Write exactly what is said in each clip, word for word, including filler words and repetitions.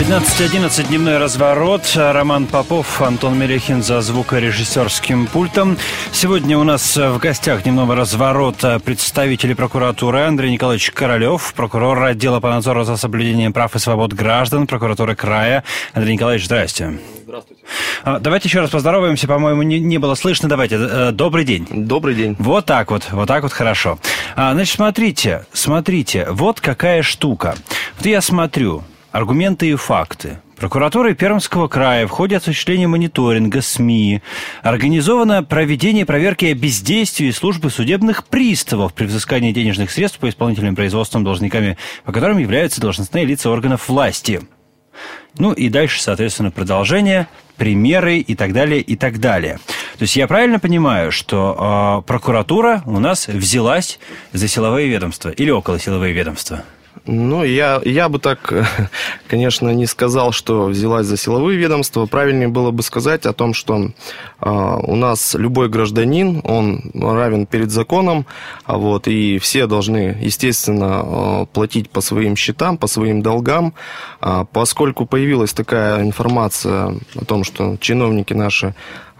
девятнадцать одиннадцать, дневной разворот. Роман Попов, Антон Мелехин за звукорежиссерским пультом. Сегодня у нас в гостях дневного разворота представители прокуратуры: Андрей Николаевич Королев, прокурор отдела по надзору за соблюдением прав и свобод граждан прокуратуры края. Андрей Николаевич, здрасте. Здравствуйте. Давайте еще раз поздороваемся, по-моему, не, не было слышно. Давайте. Добрый день. Добрый день. Вот так вот, вот так вот хорошо. Значит, смотрите, смотрите, вот какая штука. Вот я смотрю. Аргументы и факты. Прокуратурой Пермского края в ходе осуществления мониторинга СМИ организовано проведение проверки о бездействии службы судебных приставов при взыскании денежных средств по исполнительным производствам должниками, по которым являются должностные лица органов власти. Ну и дальше, соответственно, продолжение, примеры и так далее, и так далее. То есть я правильно понимаю, что э, прокуратура у нас взялась за силовые ведомства или около силовые ведомства? Ну, я, я бы так, конечно, не сказал, что взялась за силовые ведомства. Правильнее было бы сказать о том, что э, у нас любой гражданин, он равен перед законом, вот, и все должны, естественно, э, платить по своим счетам, по своим долгам. Э, поскольку появилась такая информация о том, что чиновники наши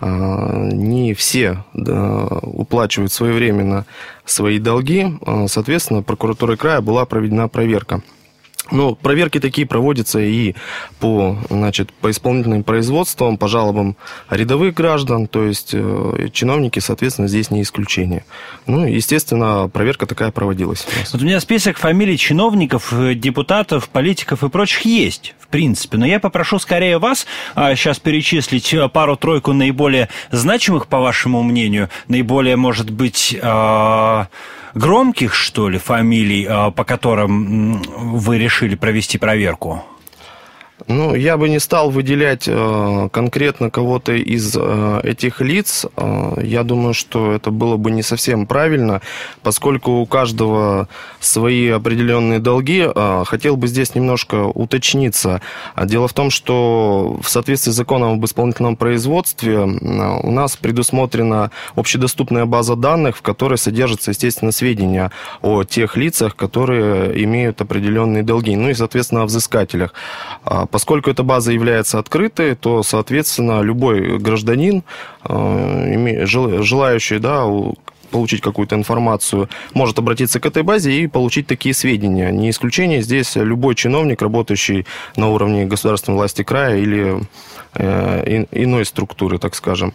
не все уплачивают своевременно свои долги, соответственно, прокуратурой края была проведена проверка. Ну, проверки такие проводятся и по, значит, по исполнительным производствам, по жалобам рядовых граждан, то есть э, чиновники, соответственно, здесь не исключение. Ну, естественно, проверка такая проводилась. Вот у меня список фамилий чиновников, депутатов, политиков и прочих есть, в принципе, но я попрошу скорее вас а, сейчас перечислить пару-тройку наиболее значимых, по вашему мнению, наиболее, может быть, а... громких, что ли, фамилий, по которым вы решили провести проверку? Ну, я бы не стал выделять э, конкретно кого-то из э, этих лиц. Э, я думаю, что это было бы не совсем правильно, поскольку у каждого свои определенные долги. Э, хотел бы здесь немножко уточниться. Дело в том, что в соответствии с законом об исполнительном производстве э, у нас предусмотрена общедоступная база данных, в которой содержатся, естественно, сведения о тех лицах, которые имеют определенные долги, ну и, соответственно, о взыскателях. Поскольку эта база является открытой, то, соответственно, любой гражданин, желающий, да, получить какую-то информацию, может обратиться к этой базе и получить такие сведения. Не исключение здесь любой чиновник, работающий на уровне государственной власти края или э, иной структуры, так скажем.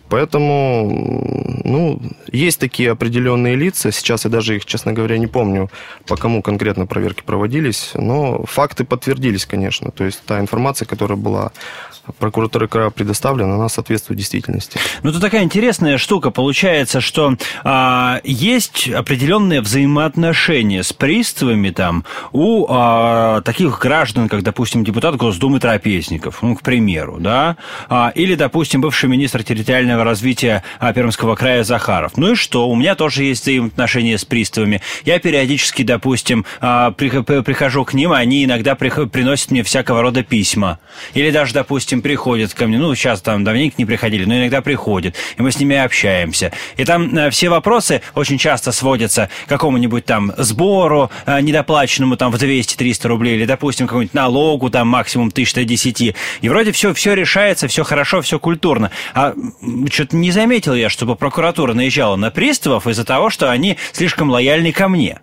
Поэтому, ну, есть такие определенные лица. Сейчас я даже их, честно говоря, не помню, по кому конкретно проверки проводились, но факты подтвердились, конечно. То есть та информация, которая была прокуратурой края предоставлена, она соответствует действительности. Ну, это такая интересная штука. Получается, что а, есть определенные взаимоотношения с приставами там у а, таких граждан, как, допустим, депутат Госдумы Трапезников, ну, к примеру, да, а, или, допустим, бывший министр территориального развития а, Пермского края Захаров. Ну и что? У меня тоже есть взаимоотношения с приставами. Я периодически, допустим, а, прихожу к ним, а они иногда приносят мне всякого рода письма. Или даже, допустим, приходят ко мне, ну, сейчас там давненько не приходили, но иногда приходят, и мы с ними общаемся. И там э, все вопросы очень часто сводятся к какому-нибудь там сбору э, недоплаченному там в двести-триста рублей, или, допустим, какому-нибудь налогу там максимум тысяча десять. И вроде все, все решается, все хорошо, все культурно. А что-то не заметил я, чтобы прокуратура наезжала на приставов из-за того, что они слишком лояльны ко мне.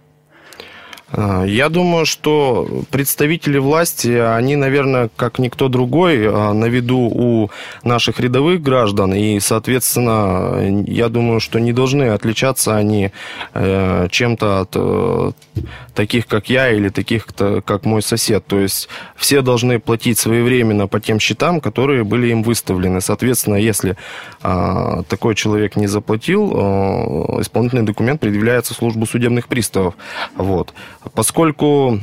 Я думаю, что представители власти, они, наверное, как никто другой, на виду у наших рядовых граждан. И, соответственно, я думаю, что не должны отличаться они чем-то от таких, как я, или таких, как мой сосед. То есть все должны платить своевременно по тем счетам, которые были им выставлены. Соответственно, если такой человек не заплатил, исполнительный документ предъявляется в службу судебных приставов. Вот. Поскольку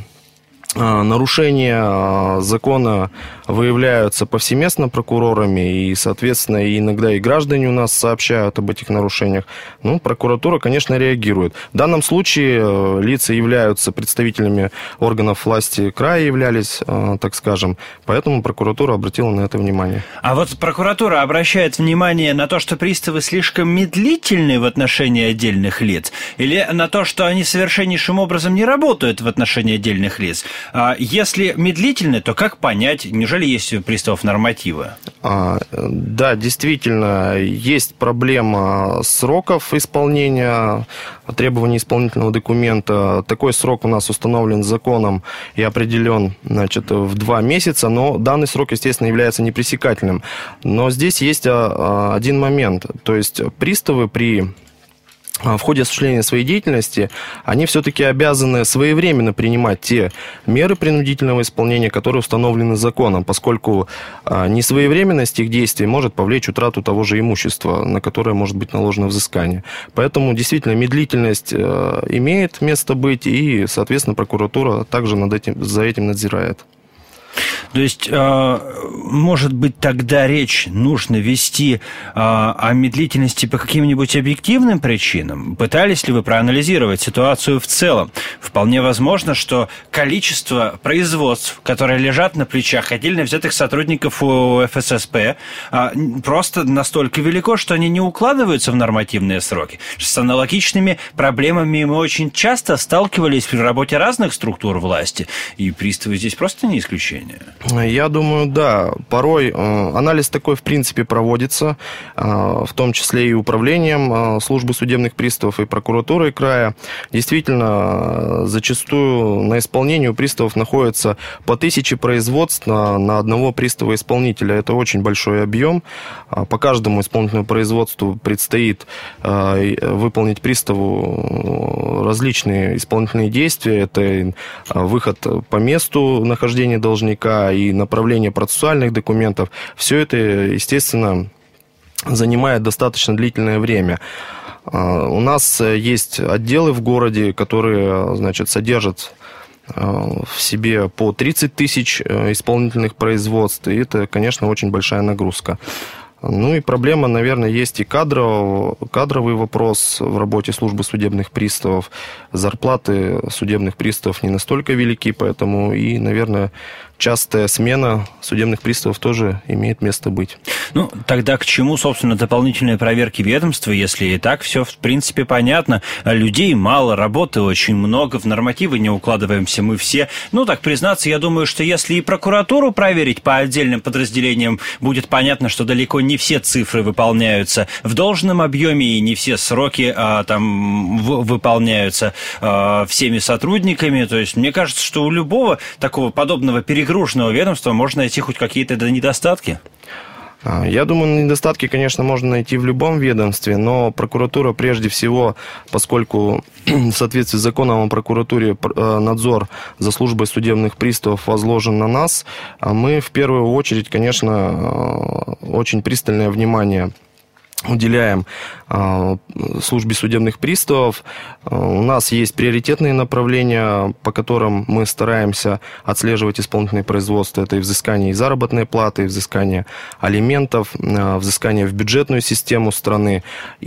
нарушения закона выявляются повсеместно прокурорами, и, соответственно, иногда и граждане у нас сообщают об этих нарушениях, ну, прокуратура, конечно, реагирует. В данном случае лица являются представителями органов власти края, являлись, так скажем, поэтому прокуратура обратила на это внимание. А вот прокуратура обращает внимание на то, что приставы слишком медлительны в отношении отдельных лиц, или на то, что они совершеннейшим образом не работают в отношении отдельных лиц? Если медлительны, то как понять, неужели есть у приставов нормативы? Да, действительно, есть проблема сроков исполнения требований исполнительного документа. Такой срок у нас установлен законом и определен, значит, в два месяца, но данный срок, естественно, является непресекательным. Но здесь есть один момент, то есть приставы при... в ходе осуществления своей деятельности, они все-таки обязаны своевременно принимать те меры принудительного исполнения, которые установлены законом, поскольку несвоевременность их действий может повлечь утрату того же имущества, на которое может быть наложено взыскание. Поэтому действительно медлительность имеет место быть, и, соответственно, прокуратура также над этим, за этим надзирает. То есть, может быть, тогда речь нужно вести о медлительности по каким-нибудь объективным причинам? Пытались ли вы проанализировать ситуацию в целом? Вполне возможно, что количество производств, которые лежат на плечах отдельно взятых сотрудников у эф эс эс пэ, просто настолько велико, что они не укладываются в нормативные сроки. С аналогичными проблемами мы очень часто сталкивались при работе разных структур власти, и приставы здесь просто не исключение. Я думаю, да. Порой анализ такой, в принципе, проводится, в том числе и управлением службы судебных приставов и прокуратурой края. Действительно, зачастую на исполнении у приставов находится по тысяче производств на, на одного пристава-исполнителя. Это очень большой объем. По каждому исполнительному производству предстоит выполнить приставу различные исполнительные действия. Это выход по месту нахождения должника и направление процессуальных документов. Все это, естественно, занимает достаточно длительное время. У нас есть отделы в городе, которые, значит, содержат в себе по тридцать тысяч исполнительных производств, и это, конечно, очень большая нагрузка. Ну и проблема, наверное, есть и кадровый, кадровый вопрос в работе службы судебных приставов. Зарплаты судебных приставов не настолько велики, поэтому и, наверное, частая смена судебных приставов тоже имеет место быть. Ну, тогда к чему, собственно, дополнительные проверки ведомства, если и так все, в принципе, понятно. Людей мало, работы очень много, в нормативы не укладываемся мы все. Ну, так признаться, я думаю, что если и прокуратуру проверить по отдельным подразделениям, будет понятно, что далеко не все цифры выполняются в должном объеме, и не все сроки а, там в, выполняются а, всеми сотрудниками. То есть, мне кажется, что у любого такого подобного перегрузка гружного ведомства можно найти хоть какие-то недостатки? Я думаю, недостатки, конечно, можно найти в любом ведомстве, но прокуратура прежде всего, поскольку в соответствии с законом о прокуратуре надзор за службой судебных приставов возложен на нас, мы в первую очередь, конечно, очень пристальное внимание уделяем службе судебных приставов. У нас есть приоритетные направления, по которым мы стараемся отслеживать исполнительные производства. Это и взыскание и заработной платы, и взыскание алиментов, взыскание в бюджетную систему страны.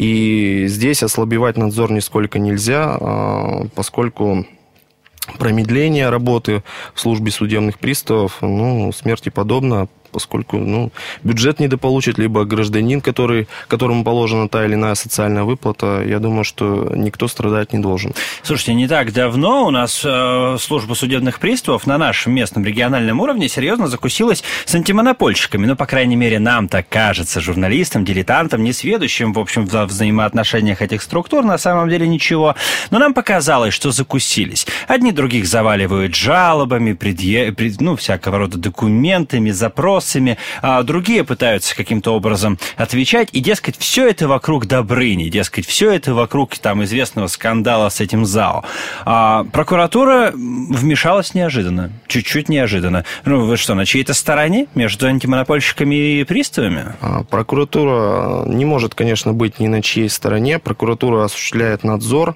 И здесь ослабевать надзор нисколько нельзя, поскольку промедление работы в службе судебных приставов, ну, смерти подобно, поскольку ну, бюджет недополучит, либо гражданин, который, которому положена та или иная социальная выплата, я думаю, что никто страдать не должен. Слушайте, не так давно у нас э, служба судебных приставов на нашем местном региональном уровне серьезно закусилась с антимонопольщиками. Ну, по крайней мере, нам так кажется, журналистам, дилетантам, несведущим, в общем, в взаимоотношениях этих структур, на самом деле ничего. Но нам показалось, что закусились. Одни других заваливают жалобами, предъе... пред... ну, всякого рода документами, запросами, а другие пытаются каким-то образом отвечать, и, дескать, все это вокруг Добрыни, дескать, все это вокруг там известного скандала с этим ЗАО. А прокуратура вмешалась неожиданно, чуть-чуть неожиданно. Ну, вы что, на чьей-то стороне между антимонопольщиками и приставами? Прокуратура не может, конечно, быть ни на чьей стороне. Прокуратура осуществляет надзор.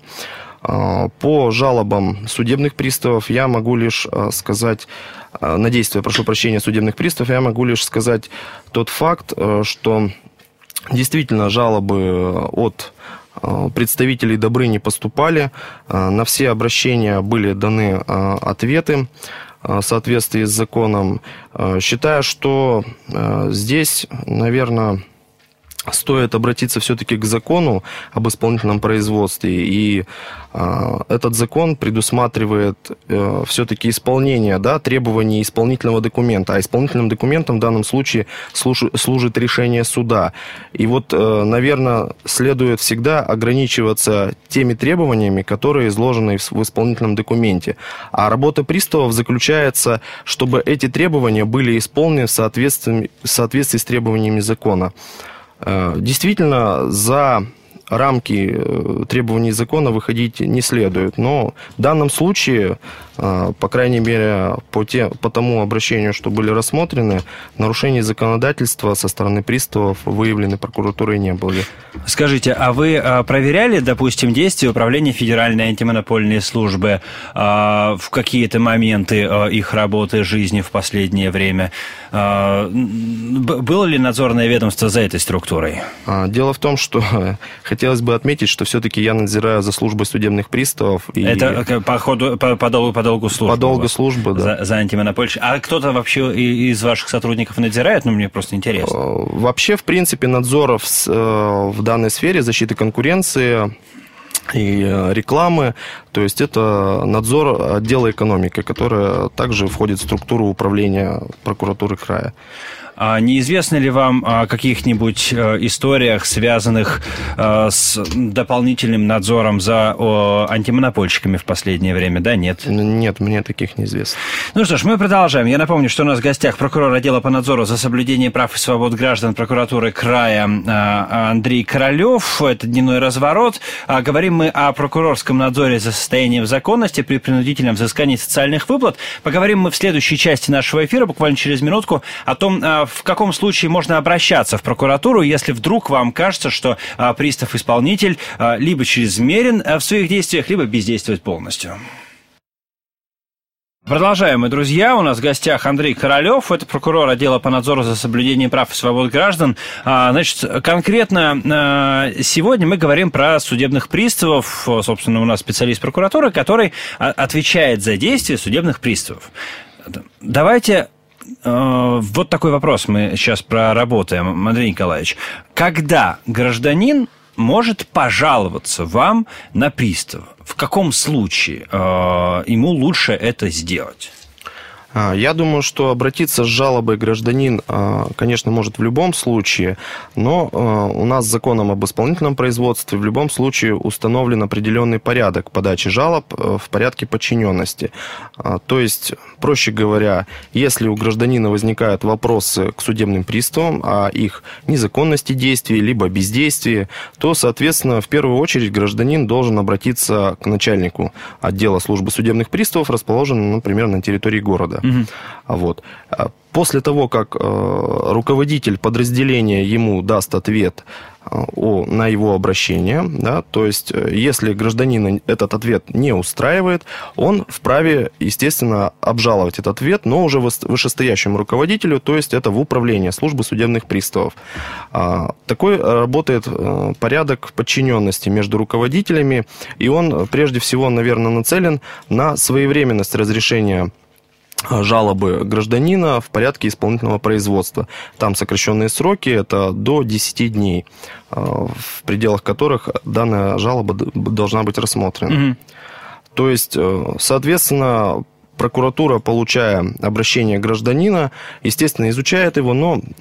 По жалобам судебных приставов я могу лишь сказать, на действия, прошу прощения, судебных приставов, я могу лишь сказать тот факт, что действительно жалобы от представителей Добрыни поступали, на все обращения были даны ответы в соответствии с законом. Считаю, что здесь, наверное, стоит обратиться все-таки к закону об исполнительном производстве, и э, этот закон предусматривает э, все-таки исполнение, да, требований исполнительного документа, а исполнительным документом в данном случае служит, служит решение суда. И вот, э, наверное, следует всегда ограничиваться теми требованиями, которые изложены в, в исполнительном документе. А работа приставов заключается, чтобы эти требования были исполнены в соответствии, в соответствии с требованиями закона. Действительно, за рамки требований закона выходить не следует, но в данном случае, по крайней мере, по, те, по тому обращению, что были рассмотрены, нарушений законодательства со стороны приставов выявлены прокуратурой не были. Скажите, а вы проверяли, допустим, действия Управления Федеральной антимонопольной службы в какие-то моменты их работы, жизни в последнее время? Было ли надзорное ведомство за этой структурой? Дело в том, что хотелось бы отметить, что все-таки я надзираю за службой судебных приставов. И... Это по, ходу, по, по, долгу, по долгу службы? По долгу службы, да. За, за антимонопольщик. А кто-то вообще из ваших сотрудников надзирает? Ну, мне просто интересно. Вообще, в принципе, надзоров в данной сфере защиты конкуренции и рекламы, то есть это надзор отдела экономики, которая также входит в структуру управления прокуратуры края. А неизвестно ли вам о каких-нибудь историях, связанных с дополнительным надзором за антимонопольщиками в последнее время? Да, нет? Нет, мне таких неизвестно. Ну что ж, мы продолжаем. Я напомню, что у нас в гостях прокурор отдела по надзору за соблюдением прав и свобод граждан прокуратуры края Андрей Королев. Это «Дневной разворот». Говорим мы о прокурорском надзоре за состоянием законности при принудительном взыскании социальных выплат. Поговорим мы в следующей части нашего эфира, буквально через минутку, о том, в каком случае можно обращаться в прокуратуру, если вдруг вам кажется, что а, пристав-исполнитель а, либо чрезмерен а, в своих действиях, либо бездействует полностью. Продолжаем мы, друзья. У нас в гостях Андрей Королев, это прокурор отдела по надзору за соблюдением прав и свобод граждан. А, значит, конкретно а, сегодня мы говорим про судебных приставов. Собственно, у нас специалист прокуратуры, который а, отвечает за действия судебных приставов. Давайте... Вот такой вопрос мы сейчас проработаем, Андрей Николаевич. Когда гражданин может пожаловаться вам на пристава? В каком случае ему лучше это сделать? Я думаю, что обратиться с жалобой гражданин, конечно, может в любом случае, но у нас законом об исполнительном производстве в любом случае установлен определенный порядок подачи жалоб в порядке подчиненности. То есть, проще говоря, если у гражданина возникают вопросы к судебным приставам о их незаконности действий, либо бездействии, то, соответственно, в первую очередь гражданин должен обратиться к начальнику отдела службы судебных приставов, расположенного, например, на территории города. Вот. После того, как руководитель подразделения ему даст ответ о, на его обращение, да, то есть если гражданина этот ответ не устраивает, он вправе, естественно, обжаловать этот ответ, но уже вышестоящему руководителю, то есть это в управление службы судебных приставов. Такой работает порядок подчиненности между руководителями, и он прежде всего, наверное, нацелен на своевременность разрешения жалобы гражданина в порядке исполнительного производства. Там сокращенные сроки, это до десяти дней, в пределах которых данная жалоба должна быть рассмотрена. Mm-hmm. То есть, соответственно, прокуратура, получая обращение гражданина, естественно, изучает его, но э,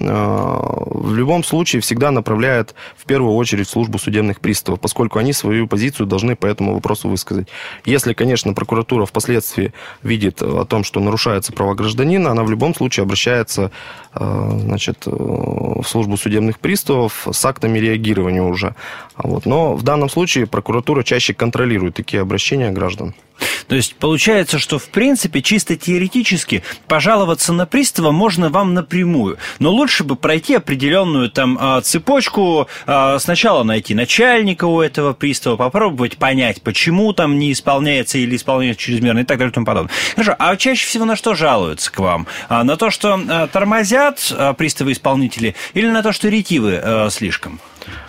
в любом случае всегда направляет в первую очередь в службу судебных приставов, поскольку они свою позицию должны по этому вопросу высказать. Если, конечно, прокуратура впоследствии видит о том, что нарушаются права гражданина, она в любом случае обращается э, значит, в службу судебных приставов с актами реагирования уже. Вот. Но в данном случае прокуратура чаще контролирует такие обращения граждан. То есть получается, что в принципе чисто теоретически пожаловаться на пристава можно вам напрямую, но лучше бы пройти определенную там цепочку, сначала найти начальника у этого пристава, попробовать понять, почему там не исполняется или исполняется чрезмерно и так далее и тому подобное. Хорошо, а чаще всего на что жалуются к вам? На то, что тормозят приставы-исполнители, или на то, что ретивы слишком?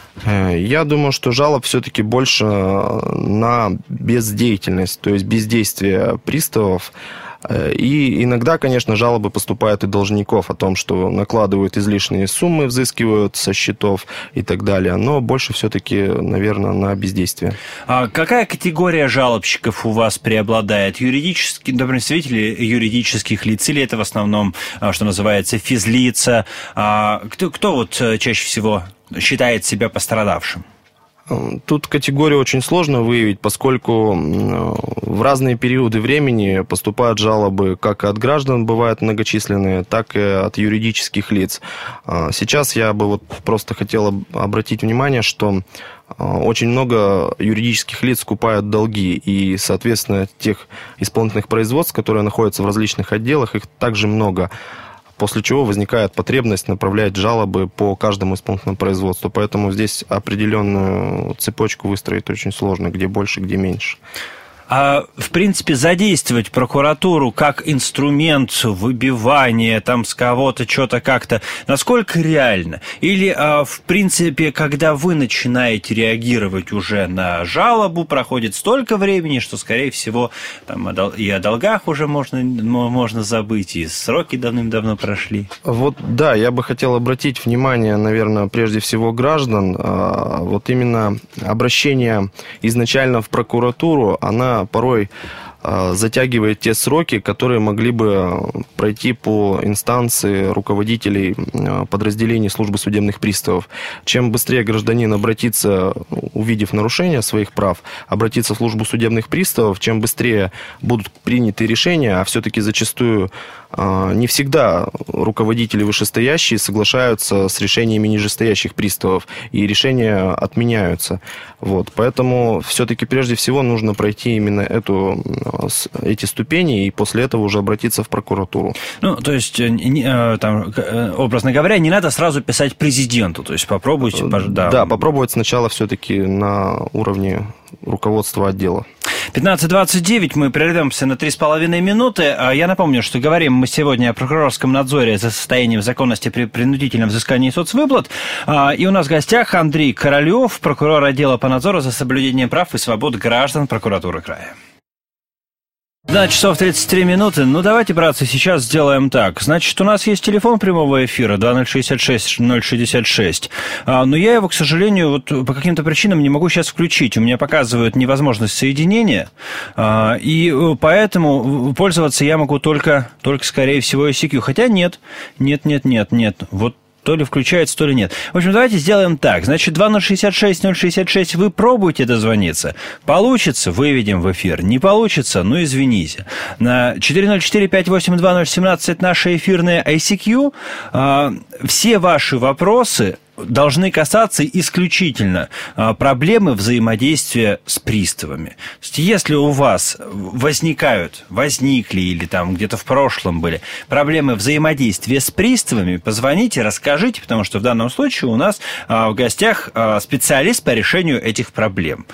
Я думаю, что жалоб все-таки больше на бездеятельность, то есть бездействие приставов. И иногда, конечно, жалобы поступают и должников о том, что накладывают излишние суммы, взыскивают со счетов и так далее. Но больше все-таки, наверное, на бездействие. А какая категория жалобщиков у вас преобладает? Юридические, например, представители юридических лиц, или это в основном, что называется, физлица? Кто, кто вот чаще всего считает себя пострадавшим? Тут категорию очень сложно выявить, поскольку в разные периоды времени поступают жалобы как от граждан, бывают многочисленные, так и от юридических лиц. Сейчас я бы вот просто хотел обратить внимание, что очень много юридических лиц скупают долги, и, соответственно, тех исполнительных производств, которые находятся в различных отделах, их также много. После чего возникает потребность направлять жалобы по каждому исполнительному производству. Поэтому здесь определенную цепочку выстроить очень сложно, где больше, где меньше. А, в принципе, задействовать прокуратуру как инструмент выбивания там с кого-то что-то как-то, насколько реально? Или, а, в принципе, когда вы начинаете реагировать уже на жалобу, проходит столько времени, что, скорее всего, там и о долгах уже можно, можно забыть, и сроки давным-давно прошли? Вот, да, я бы хотел обратить внимание, наверное, прежде всего граждан. Вот именно обращение изначально в прокуратуру, она порой затягивает те сроки, которые могли бы пройти по инстанции руководителей подразделений службы судебных приставов. Чем быстрее гражданин обратится, увидев нарушение своих прав, обратиться в службу судебных приставов, чем быстрее будут приняты решения, а все-таки зачастую не всегда руководители вышестоящие соглашаются с решениями нижестоящих приставов, и решения отменяются. Вот. Поэтому все-таки прежде всего нужно пройти именно эту, эти ступени, и после этого уже обратиться в прокуратуру. Ну, то есть, там, образно говоря, не надо сразу писать президенту, то есть попробуйте... Да, да, попробовать сначала все-таки на уровне руководства отдела. пятнадцать двадцать девять, мы прервемся на три с половиной минуты. Я напомню, что говорим мы сегодня о прокурорском надзоре за состоянием законности при принудительном взыскании соцвыплат. И у нас в гостях Андрей Королев, прокурор отдела по надзору за соблюдением прав и свобод граждан прокуратуры края. двенадцать часов тридцать три минуты. Ну, давайте, братцы, сейчас сделаем так. Значит, у нас есть телефон прямого эфира два ноль шестьдесят шесть ноль шестьдесят шесть. А, но я его, к сожалению, вот по каким-то причинам не могу сейчас включить. У меня показывают невозможность соединения. А, и поэтому пользоваться я могу только, только, скорее всего, ай си кью. Хотя нет, нет, нет, нет, нет. Вот то ли включается, то ли нет. В общем, давайте сделаем так. Значит, два ноль шестьдесят шесть ноль шестьдесят шесть вы пробуйте дозвониться. Получится — выведем в эфир. Не получится — ну, извините. На четыре ноль четыре пять восемь два ноль один семь это наша эфирная ай си кью. Все ваши вопросы должны касаться исключительно проблемы взаимодействия с приставами. То есть, если у вас возникают, возникли или там где-то в прошлом были проблемы взаимодействия с приставами, позвоните, расскажите, потому что в данном случае у нас в гостях специалист по решению этих проблем.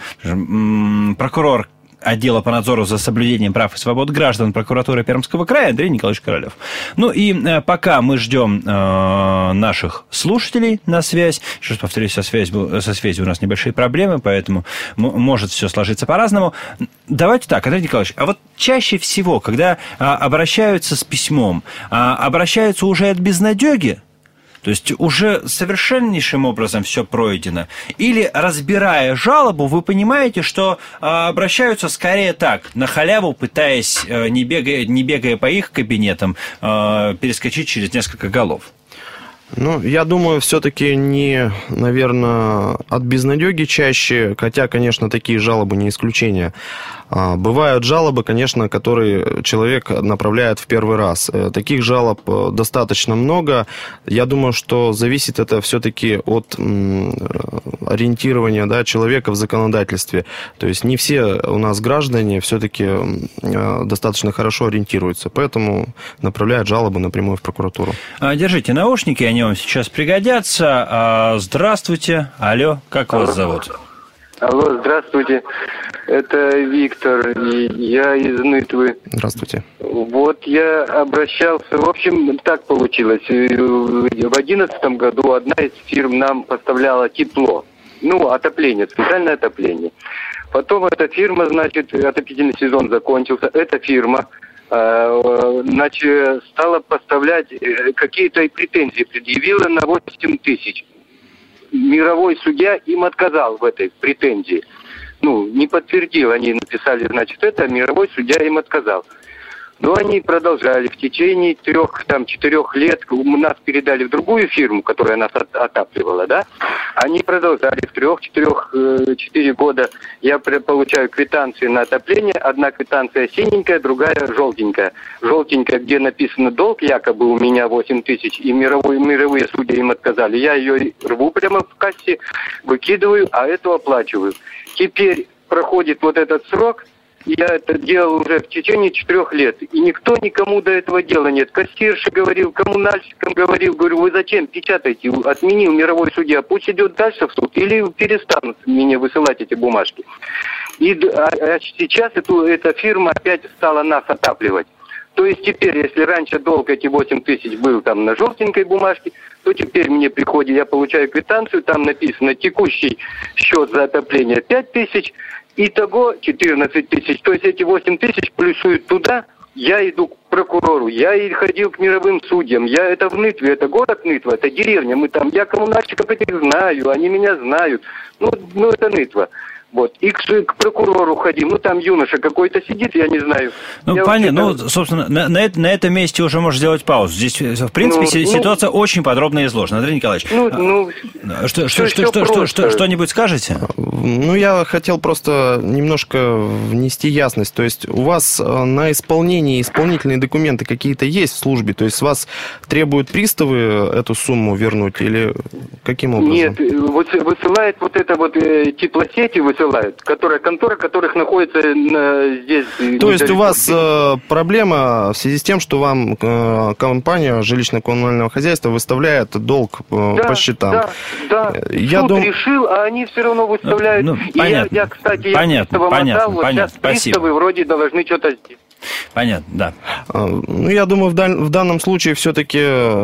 Прокурор отдела по надзору за соблюдением прав и свобод граждан прокуратуры Пермского края Андрей Николаевич Королев. Ну и э, пока мы ждем э, наших слушателей на связь, еще раз повторюсь, со связью, со связью у нас небольшие проблемы, поэтому м- может все сложиться по-разному. Давайте так, Андрей Николаевич, а вот чаще всего, когда а, обращаются с письмом, а, обращаются уже от безнадеги, то есть уже совершеннейшим образом все пройдено. Или, разбирая жалобу, вы понимаете, что э, обращаются скорее так, на халяву, пытаясь, э, не, бегая, не бегая по их кабинетам, э, перескочить через несколько голов. Ну, я думаю, все-таки не, наверное, от безнадеги чаще, хотя, конечно, такие жалобы не исключение. Бывают жалобы, конечно, которые человек направляет в первый раз. Таких жалоб достаточно много. Я думаю, что зависит это все-таки от ориентирования, да, человека в законодательстве. То есть не все у нас граждане все-таки достаточно хорошо ориентируются, поэтому направляют жалобы напрямую в прокуратуру. Держите наушники, они вам сейчас пригодятся. Здравствуйте. Алло, как вас зовут? Алло, здравствуйте. Это Виктор, и я из Нытвы. Здравствуйте. Вот я обращался, в общем, так получилось. В две тысячи одиннадцатом году одна из фирм нам поставляла тепло. Ну, отопление, специальное отопление. Потом эта фирма, значит, отопительный сезон закончился. Эта фирма значит, стала поставлять какие-то претензии, предъявила на восемь тысяч. Мировой судья им отказал в этой претензии. Ну, не подтвердил, они написали, значит, это, мировой судья им отказал. Но они продолжали в течение трех, там, четырех лет, нас передали в другую фирму, которая нас от, отапливала, да, они продолжали в трех, четырех, э, четыре года, я получаю квитанции на отопление, одна квитанция синенькая, другая желтенькая. Желтенькая, где написано долг, якобы у меня восемь тысяч, и мировые, мировые судьи им отказали, я ее рву прямо в кассе, выкидываю, а эту оплачиваю. Теперь проходит вот этот срок. Я это делал уже в течение четырех лет. И никто никому до этого дела нет. Кассирша говорил, коммунальщикам говорил, говорю, вы зачем печатаете? Отменил мировой судья. Пусть идет дальше в суд или перестанут мне высылать эти бумажки. И а, а сейчас эту, эта фирма опять стала нас отапливать. То есть теперь, если раньше долг эти восемь тысяч был там на желтенькой бумажке, то теперь мне приходит, я получаю квитанцию, там написано текущий счет за отопление пять тысяч, итого четырнадцать тысяч. То есть эти восемь тысяч плюсуют туда, я иду к прокурору, я и ходил к мировым судьям, я это в Нытве, это город Нытва, это деревня, мы там, я коммунальщиков этих знаю, они меня знают, ну, ну это Нытва. Вот. И к, к прокурору ходим. Ну, там юноша какой-то сидит, я не знаю. Ну, я понятно. вообще... Ну, собственно, на, на, на этом месте уже можно сделать паузу. Здесь, в принципе, ну, ситуация ну, очень подробно изложена. Андрей Николаевич, ну, ну, что, что, что, что, что, что, что-нибудь скажете? Ну, я хотел просто немножко внести ясность. То есть у вас на исполнении исполнительные документы какие-то есть в службе? То есть с вас требуют приставы эту сумму вернуть или каким образом? Нет, высылает вот это вот теплосети, высылает, которая, контора которых находится на, здесь. То есть у вас э, проблема в связи с тем, что вам э, компания жилищно-коммунального хозяйства выставляет долг э, да, по счетам. Да, да. Я Суд дум... решил, а они все равно выставляют. Ну, и понятно, я, я, кстати, я понятно, приставам понятно, отдал, вот понятно, сейчас спасибо. приставы вроде должны что-то сделать. Понятно, да. Ну, я думаю, в, дан- в данном случае все-таки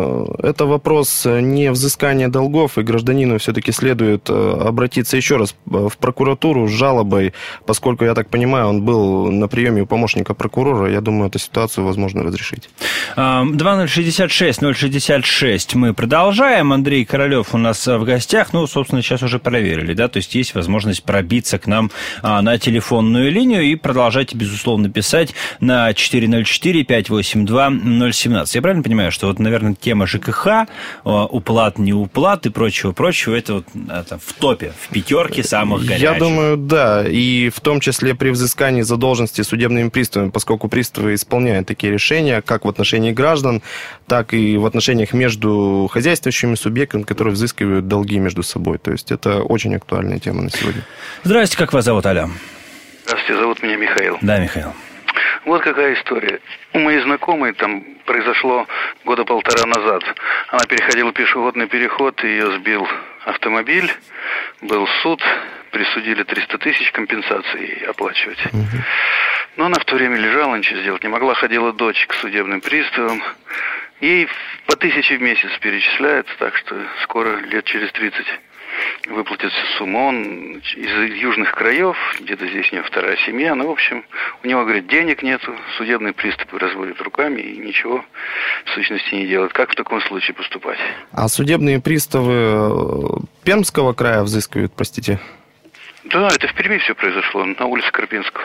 это вопрос не взыскания долгов, и гражданину все-таки следует обратиться еще раз в прокуратуру с жалобой, поскольку, я так понимаю, он был на приеме у помощника прокурора, я думаю, эту ситуацию возможно разрешить. два ноль шестьдесят шесть ноль шестьдесят шесть мы продолжаем. Андрей Королев у нас в гостях. Ну, собственно, сейчас уже проверили, да, то есть есть возможность пробиться к нам на телефонную линию и продолжайте, безусловно, писать на четыре ноль четыре пять восемь два ноль семнадцать. Я правильно понимаю, что вот, наверное, тема ЖКХ, уплат, не уплат и прочего-прочего, это вот это в топе, в пятерке самых горячих? Я думаю, да, и в том числе при взыскании задолженности судебными приставами, поскольку приставы исполняют такие решения, как в отношении граждан, так и в отношениях между хозяйствующими субъектами, которые взыскивают долги между собой. То есть это очень актуальная тема на сегодня. Здрасте, как вас зовут, Аля? Здравствуйте, зовут меня Михаил. Да, Михаил. Вот какая история. У моей знакомой там произошло года полтора назад. Она переходила пешеходный переход, ее сбил автомобиль, был суд, присудили триста тысяч компенсации оплачивать. Угу. Но она в то время лежала, ничего сделать не могла, ходила дочь к судебным приставам. Ей по тысяче в месяц перечисляют, так что скоро, лет через тридцать, выплатит всю сумму. Он из южных краев, где-то здесь у него вторая семья. Ну, в общем, у него, говорит, денег нету. Судебные приставы разводят руками и ничего в сущности не делают. Как в таком случае поступать? А судебные приставы Пермского края взыскивают, простите? Да, это в Перми все произошло, на улице Карпинского.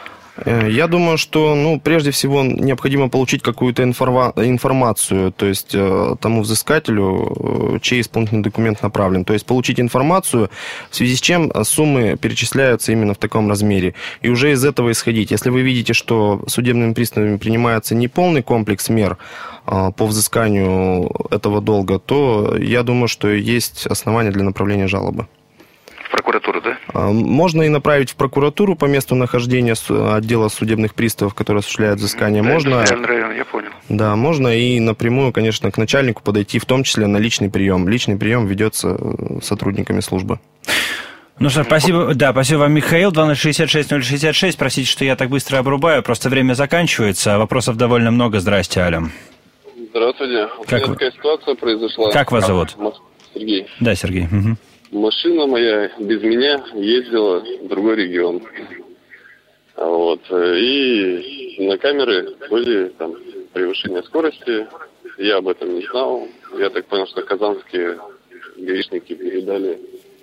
Я думаю, что, ну, прежде всего, необходимо получить какую-то информа- информацию, то есть тому взыскателю, чей исполнительный документ направлен. То есть получить информацию, в связи с чем суммы перечисляются именно в таком размере. И уже из этого исходить. Если вы видите, что судебными приставами принимается неполный комплекс мер по взысканию этого долга, то я думаю, что есть основания для направления жалобы. Прокуратуру, да? Можно и направить в прокуратуру по месту нахождения отдела судебных приставов, которые осуществляют взыскание. Да, можно, район, я понял. Да, можно и напрямую, конечно, к начальнику подойти, в том числе на личный прием. Личный прием ведется сотрудниками службы. Ну что, спасибо, да, спасибо вам, Михаил. два ноль шестьдесят шесть ноль шестьдесят шесть. Простите, что я так быстро обрубаю, просто время заканчивается. Вопросов довольно много. Здрасте, Аля. Здравствуйте. У меня такая ситуация произошла. Как вас зовут? Сергей. Да, Сергей. Угу. Машина моя без меня ездила в другой регион. Вот. И на камеры были там превышение скорости. Я об этом не знал. Я так понял, что казанские гаишники передали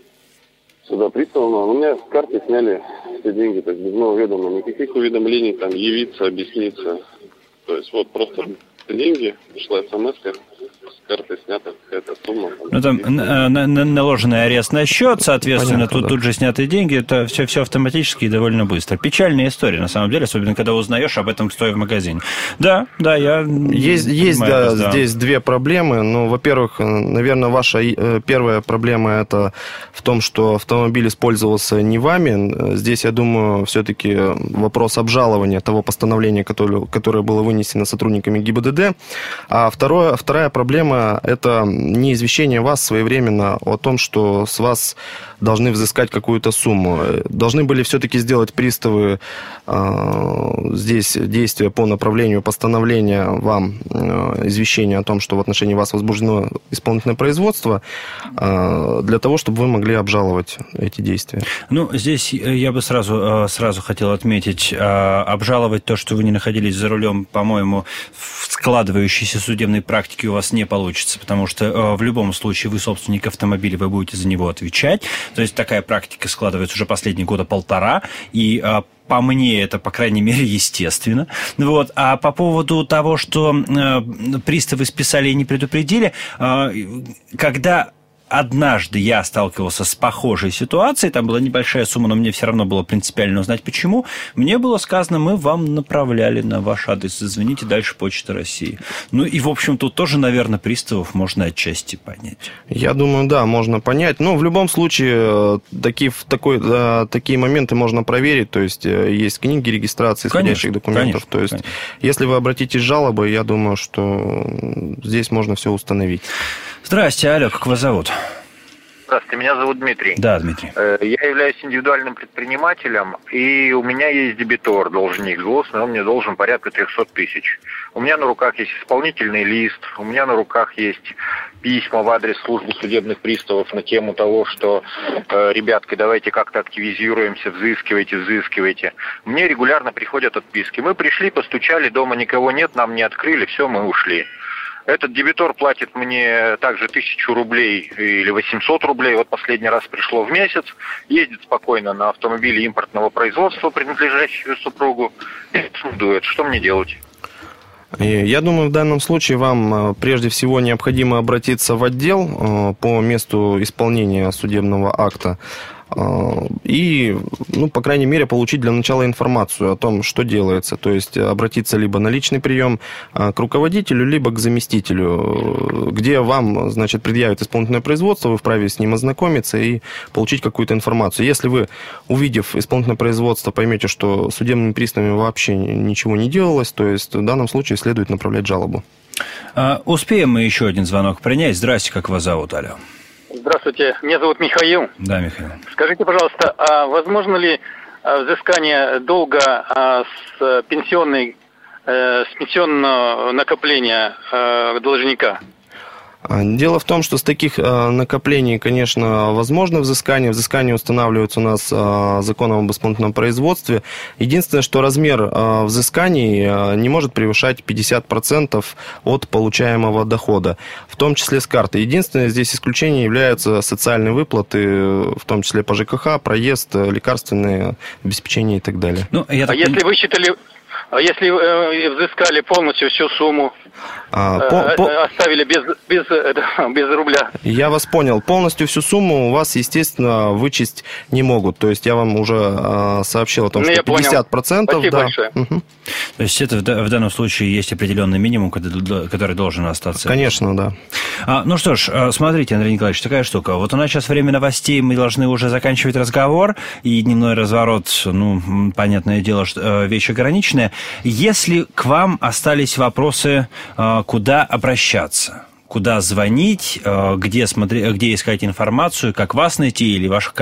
сюда приставу. Но у меня с карты сняли все деньги, то есть без моего ведома. Никаких уведомлений, там, явиться, объясниться. То есть вот просто деньги, пришла смс-ка, с карты снята какая-то сумма. Ну, там на, на, наложенный арест на счет, соответственно, Понятно, тут, да. тут же снятые деньги, это все, все автоматически и довольно быстро. Печальная история, на самом деле, особенно когда узнаешь об этом, стоя в магазине. Да, да, я... Есть, есть да, да. здесь две проблемы. Ну, во-первых, наверное, ваша первая проблема это в том, что автомобиль использовался не вами. Здесь, я думаю, все-таки вопрос обжалования того постановления, которое, которое было вынесено сотрудниками ГИБДД. А второе, вторая проблема – это не извещение вас своевременно о том, что с вас должны взыскать какую-то сумму. Должны были все-таки сделать приставы э, здесь действия по направлению постановления вам э, извещения о том, что в отношении вас возбуждено исполнительное производство, э, для того, чтобы вы могли обжаловать эти действия. Ну, здесь я бы сразу, сразу хотел отметить, обжаловать то, что вы не находились за рулем, по-моему, в складывающейся судебной практике у вас не получится, потому что в любом случае вы собственник автомобиля, вы будете за него отвечать. То есть такая практика складывается уже последние года полтора, и по мне это, по крайней мере, естественно. Вот. А по поводу того, что приставы списали и не предупредили, когда... Однажды я сталкивался с похожей ситуацией, там была небольшая сумма, но мне все равно было принципиально узнать, почему. Мне было сказано, мы вам направляли на ваш адрес, звоните дальше Почта России. Ну и, в общем, тут тоже, наверное, приставов можно отчасти понять. Я думаю, да, можно понять. Но в любом случае, такие, такой, да, такие моменты можно проверить, то есть есть книги регистрации исходящих документов. Конечно, то есть, конечно. Если вы обратитесь с жалобой, я думаю, что здесь можно все установить. Здрасте, алло, как вас зовут? Здравствуйте, меня зовут Дмитрий. Да, Дмитрий. Я являюсь индивидуальным предпринимателем, и у меня есть дебитор, должник злостный, он мне должен порядка триста тысяч. У меня на руках есть исполнительный лист, у меня на руках есть письма в адрес службы судебных приставов на тему того, что, э, ребятки, давайте как-то активизируемся, взыскивайте, взыскивайте. Мне регулярно приходят отписки. Мы пришли, постучали, дома никого нет, нам не открыли, все, мы ушли. Этот дебитор платит мне также тысячу рублей или восемьсот рублей, вот последний раз пришло в месяц, ездит спокойно на автомобиле импортного производства, принадлежащего супругу, и дует. Что мне делать? Я думаю, в данном случае вам прежде всего необходимо обратиться в отдел по месту исполнения судебного акта и, ну, по крайней мере, получить для начала информацию о том, что делается. То есть обратиться либо на личный прием к руководителю, либо к заместителю, где вам, значит, предъявят исполнительное производство, вы вправе с ним ознакомиться и получить какую-то информацию. Если вы, увидев исполнительное производство, поймете, что судебными приставами вообще ничего не делалось, то есть в данном случае следует направлять жалобу. А, успеем мы еще один звонок принять. Здрасте, как вас зовут, алло? Здравствуйте, меня зовут Михаил. Да, Михаил. Скажите, пожалуйста, а возможно ли взыскание долга с пенсионной, с пенсионного накопления должника? Дело в том, что с таких накоплений, конечно, возможно взыскание. Взыскание устанавливается у нас законом об исполнительном производстве. Единственное, что размер взысканий не может превышать пятьдесят процентов от получаемого дохода, в том числе с карты. Единственное, здесь исключение являются социальные выплаты, в том числе по ЖКХ, проезд, лекарственные обеспечения и так далее. Ну, я так... А если высчитали... А если э, взыскали полностью всю сумму, а, по, по... оставили без, без, без рубля? Я вас понял. Полностью всю сумму у вас, естественно, вычесть не могут. То есть я вам уже э, сообщил о том, ну, что пятьдесят процентов. Спасибо да. большое. Угу. То есть это в, в данном случае есть определенный минимум, который должен остаться? Конечно, да. А, ну что ж, смотрите, Андрей Николаевич, такая штука. Вот у нас сейчас время новостей, мы должны уже заканчивать разговор, и дневной разворот, ну, понятное дело, что вещь ограниченная. Если к вам остались вопросы, куда обращаться, куда звонить, где, смотреть, где искать информацию, как вас найти или ваших коллег?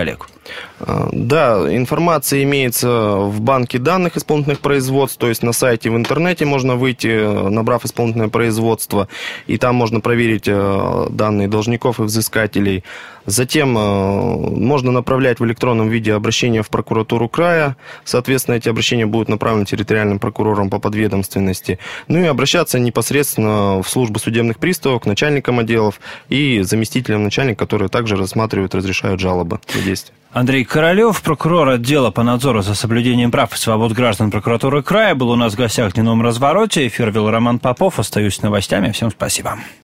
Да, информация имеется в банке данных исполнительных производств, то есть на сайте в интернете можно выйти, набрав исполнительное производство, и там можно проверить данные должников и взыскателей. Затем можно направлять в электронном виде обращения в прокуратуру края, соответственно, эти обращения будут направлены территориальным прокурором по подведомственности, ну и обращаться непосредственно в службу судебных приставов, к начальникам отделов и заместителям начальника, которые также рассматривают, разрешают жалобы на действия. Андрей Королев, прокурор отдела по надзору за соблюдением прав и свобод граждан прокуратуры края, был у нас в гостях в дневном развороте. Эфир вел Роман Попов. Остаюсь с новостями. Всем спасибо.